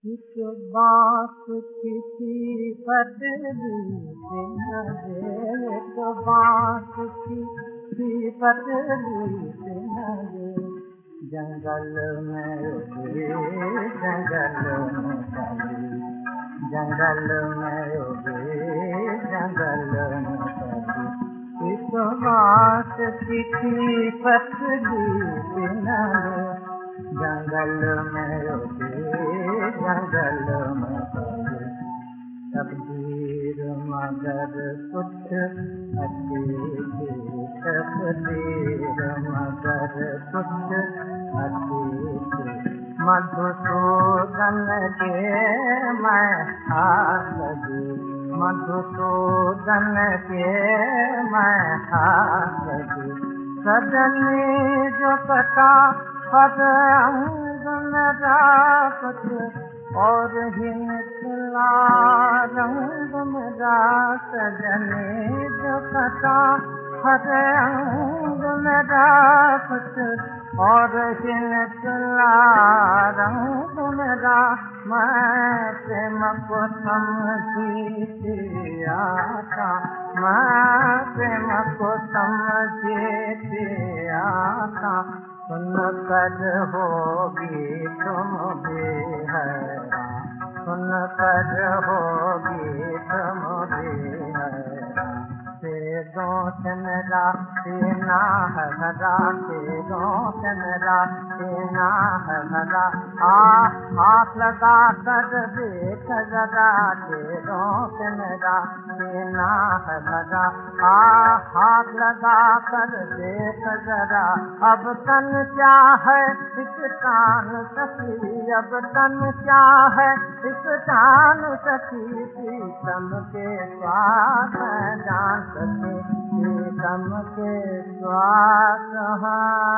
एक बात किसी बदली जिंदगी, एक बात किसी बदली जिंदगी। जंगल में उगे, जंगल में कली, जंगल में उगे, जंगल में कली। एक बात किसी बदली जिंदगी। जंगल में उगे, जंगल में पले। तकदीर मगर कुछ अतीत, तकदीर मगर कुछ अतीत। मधुसूदन के मैं हाथ लगी, मधुसूदन के मैं हाथ लगी। सजनी जो कटा हर अंग मेरा कुछ और ही निकला रंग मेरा। सजनी जो कटा हर अंग मेरा कुछ और ही निकला रंग मेरा। मैं प्रेम को समझी पिया था, मैं प्रेम को समझी पिया था। सुन कर होगी तुम भी हैरान, सुन कर होगी तुम भी हैरान। तेरों से मेरा सीना है भरा, तेरों से मेरा सीना है भरा। हाथ लगा कर देख जरा, तेरों से मेरा सीना है भरा। हाथ लगा कर देख जरा। अब तन क्या है इस कान सखी, अब तन क्या है इस कान सखी। शीशम के स्वाद जान सके, शीशम के स्वाद।